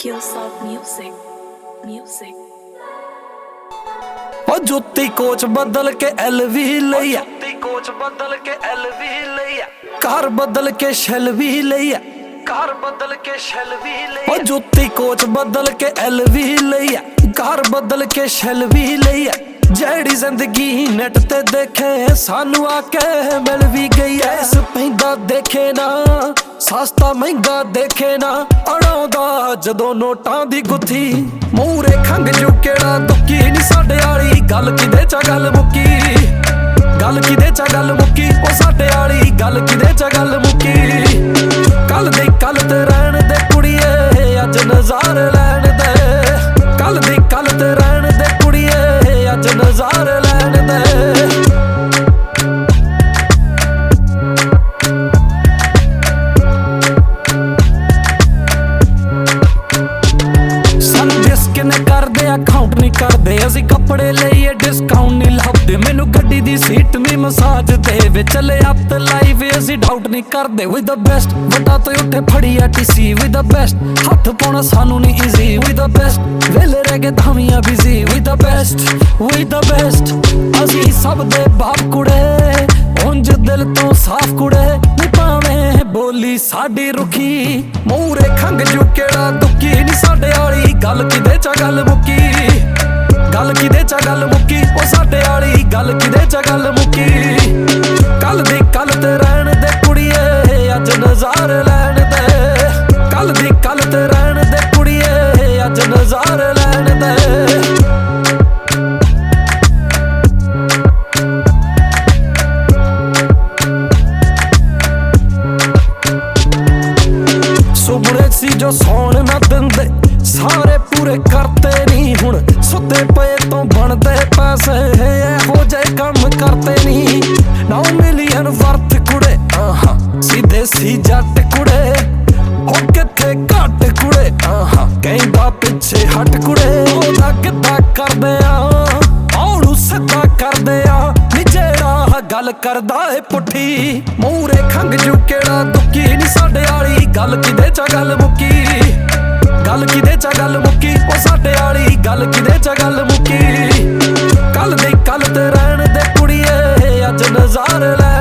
Killsoft Music. Music. ਉਹ ਜੁੱਤੀ coach ਬਦਲ ਕੇ LV ਲਈ ਆ, ਜੁੱਤੀ ਕੋਚ ਬਦਲ ਕੇ LV ਲਈ ਆ, ਕਾਰ ਬਦਲ ਕੇ ਸ਼ੈਲ ਵੀ ਲਈ ਆ, ਕਾਰ ਬਦਲ ਕੇ ਸ਼ੈਲ ਵੀ ਲਈ ਆ। ਉਹ ਜੁੱਤੀ ਕੋਚ ਬਦਲ ਕੇ LV ਲਈ ਆ, ਕਾਰ ਬਦਲ ਕੇ ਸ਼ੈਲ ਵੀ ਲਈ ਆ। ਜਿਹੜੀ ਜ਼ਿੰਦਗੀ ਨੈਟ ਤੇ ਦੇਖੇ ਸਾਨੂੰ ਆ ਕੇ ਮਿਲ ਵੀ ਗਈ ਐ। ਇਸ ਪੈਂਦਾ ਦੇਖੇ ਨਾ ਸਸਤਾ ਮਹਿੰਗਾ ਦੇਖੇ ਨਾ, ਅੜਾਉਂਦਾ ਜਦੋਂ ਨੋਟਾਂ ਦੀ ਗੁੱਥੀ ਮੂਹਰੇ ਖੰਗ ਜੂ ਕਿਹੜਾ ਦੁੱਕੀ ਨੀ ਸਾਡੇ ਵਾਲੀ ਗੱਲ ਕਿਦੇ ਚ ਗੱਲ ਮੁੱਕੀ, ਗੱਲ ਕਿਦੇ ਚ ਗੱਲ ਮੁੱਕੀ। ਉਹ ਸਾਡੇ ਵਾਲੀ ਗੱਲ ਕਿਦੇ ਚ ਗੱਲ ਮੁੱਕੀ। ਕੱਲ ਦੀ ਕੱਲ ਤੇ ਰਹਿਣ ਦੇ ਕੁੜੀਏ ਅੱਜ ਨਜ਼ਾਰੇ ਲੈਣ ਦੇ, ਕੱਲ ਦੀ ਕੱਲ ਤੇ ਰਹਿਣ ਦੇ ਕੁੜੀਏ ਅੱਜ ਨਜ਼ਾਰੇ ਲੈਣ ਦੇ। ਕਰਦੇ ਅਕਾਊਂਟ ਨਹੀਂ ਕਰਦੇ ਅਸੀਂ ਕੱਪੜੇ ਲਈਏ ਡਿਸਕਾਊਂਟ ਨਹੀਂ ਲੱਭਦੇ। ਮੈਨੂੰ ਗੱਡੀ ਦੀ ਸੀਟ ਨਹੀਂ ਮਸਾਜ ਦੇ ਵਿੱਚ ਚੱਲੇ ਹੱਥ ਲਾਈਵ ਅਸੀਂ ਡਾਊਟ ਨਹੀਂ ਕਰਦੇ। ਵਿਦ ਦਾ ਬੈਸਟ ਵੱਡਾ ਤੋਂ ਉੱਠੇ ਫੜੀ TC ਵਿਦ ਦਾ ਬੈਸਟ, ਹੱਥ ਪਾਉਣਾ ਸਾਨੂੰ ਨਹੀਂ ਈਜ਼ੀ ਵਿਦ ਦਾ ਬੈਸਟ। ਵੇਲੇ ਰਹਿ ਕੇ ਧਾਵੀਆਂ busy with the best, with the best. ਅਸੀਂ ਸਭ ਦੇ ਬਾਪ ਕੁੜੇ ਉਂਝ ਦਿਲ ਤੋਂ ਸਾਫ਼ ਕੁੜੇ, ਨਹੀਂ ਭਾਵੇਂ ਬੋਲੀ ਸਾਡੀ ਰੁੱਖੀ ਮੂਹਰੇ ਖੰਗ ਜੂ ਕਿਹੜਾ ਦੁੱਕੀ ਨੀ ਸਾਡੇ ਵਾਲੀ ਗੱਲ ਕਿਦੇ ਚ ਗੱਲ ਮੁੱਕੀ, ਗੱਲ ਕਿਦੇ ਚ ਗੱਲ ਮੁੱਕੀ। ਉਹ ਸਾਡੇ ਵਾਲੀ ਗੱਲ ਕਿਦੇ ਚ ਗੱਲ ਮੁੱਕੀ। ਕੱਲ ਦੀ ਕੱਲ ਤੇ ਰਹਿਣ ਦੇ ਕੁੜੀਏ ਅੱਜ ਨਜ਼ਾਰੇ ਲੈਣ ਦੇ, ਕੱਲ ਦੀ ਕੱਲ ਤੇ ਰਹਿਣ ਦੇ ਕੁੜੀਏ ਅੱਜ ਨਜ਼ਾਰੇ ਲੈਣ ਦੇ। ਸੁਪਨੇ ਸੀ ਜੋ ਸੌਣ ਨਾ ਦਿੰਦੇ ਸਾਰੇ ਪੂਰੇ ਕਰਦੇ ਨਹੀਂ, ਹੁਣ ਸੁੱਤੇ ਪਏ ਤੋਂ ਬਣਦੇ ਪੈਸੇ ਇਹੋ ਜਿਹੇ ਕੰਮ ਕਰਦੇ ਨਹੀਂ। 9 ਮਿਲੀਅਨ ਵਰਥ ਕੁੜੇ ਸਿੱਧੇ ਸੀ ਜੱਟ ਕੁੜੇ, ਉਹ ਕਿੱਥੇ ਘੱਟ ਕੁੜੇ ਕਹਿੰਦਾ ਪਿੱਛੇ ਹਟ ਕੁੜੇ। ਉਹਦਾ ਕਿੱਦਾਂ ਕਰਦੇ ਆ ਉਹਨੂੰ ਸਿੱਧਾ ਕਰਦੇ ਆ, ਨੀ ਜਿਹੜਾ ਗੱਲ ਕਰਦਾ ਏ ਪੁੱਠੀ ਮੂਹਰੇ ਖੰਗ ਜੂ ਕਿਹੜਾ ਦੁੱਕੀ ਨੀ ਸਾਡੇ ਵਾਲੀ ਗੱਲ ਕਿਦੇ ਚ ਗੱਲ ਮੁੱਕੀ, ਗੱਲ ਕਿਦੇ ਚ ਗੱਲ ਮੁੱਕੀ। ਉਹ ਸਾਡੇ ਵਾਲੀ ਗੱਲ ਕਿਦੇ ਚ ਗੱਲ ਮੁੱਕੀ। ਕੱਲ ਦੀ ਕੱਲ ਤੇ ਰਹਿਣ ਦੇ ਕੁੜੀਏ ਅੱਜ ਨਜ਼ਾਰੇ ਲੈ